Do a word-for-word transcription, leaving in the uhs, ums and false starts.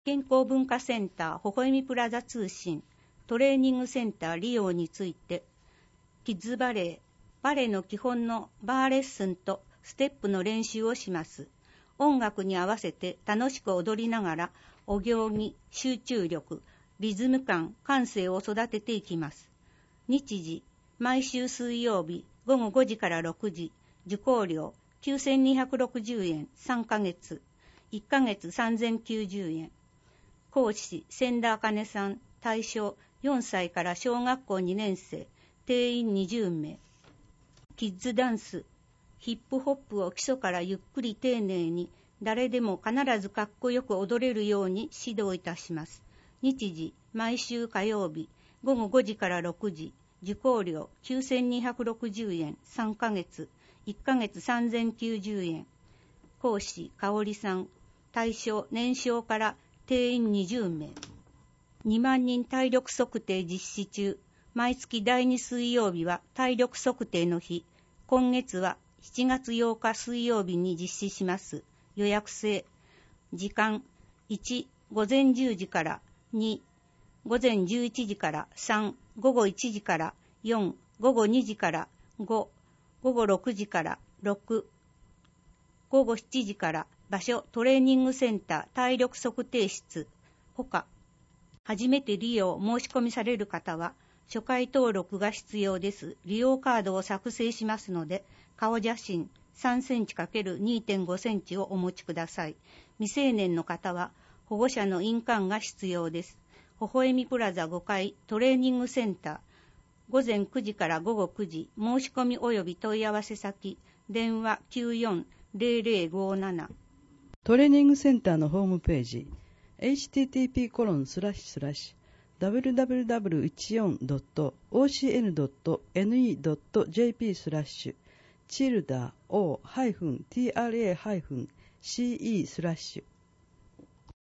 健康文化センターほほえみプラザ通信トレーニングセンター利用について、キッズバレー、バレーの基本のバーレッスンとステップの練習をします。音楽に合わせて楽しく踊りながら、お行儀、集中力、リズム感、感性を育てていきます。日時、毎週水曜日ごごごじからろくじ、受講料きゅうせんにひゃくろくじゅうえんさんかげつ、いっかげつさんぜんきゅうじゅうえん。講師、千田茜さん、対象よんさいから小学校にねん生、定員にじゅうめい。キッズダンス、ヒップホップを基礎からゆっくり丁寧に、誰でも必ずかっこよく踊れるように指導いたします。日時、毎週火曜日、ごごごじからろくじ、受講料きゅうせんにひゃくろくじゅうえんさんかげつ、いっかげつさんぜんきゅうじゅうえん。講師、香織さん、対象年少から定員にじゅうめい。にまんにん体力測定実施中。毎月だいに水曜日は体力測定の日。今月はしちがつようか水曜日に実施します。予約制。時間いち、午前じゅうじから、に、午前じゅういちじから、さん、午後いちじから、よん、午後にじから、ご、午後ろくじから、ろく、午後しちじから、場所トレーニングセンター体力測定室。ほか、初めて利用申し込みされる方は、初回登録が必要です。利用カードを作成しますので、顔写真さんセンチかけるにてんごセンチをお持ちください。未成年の方は保護者の印鑑が必要です。ほほえみプラザごかいトレーニングセンター、午前くじから午後くじ、申し込み及び問い合わせ先、電話きゅうよんゼロゼロごなな。 トレーニングセンターのホームページ、エイチティーティーピーコロンスラッシュスラッシュダブリュダブリュダブリュいちよんドットオーシーエヌドットエヌイードットジェーピー スラッシュチルダー オー ティーアールエー シーイー スラッシュ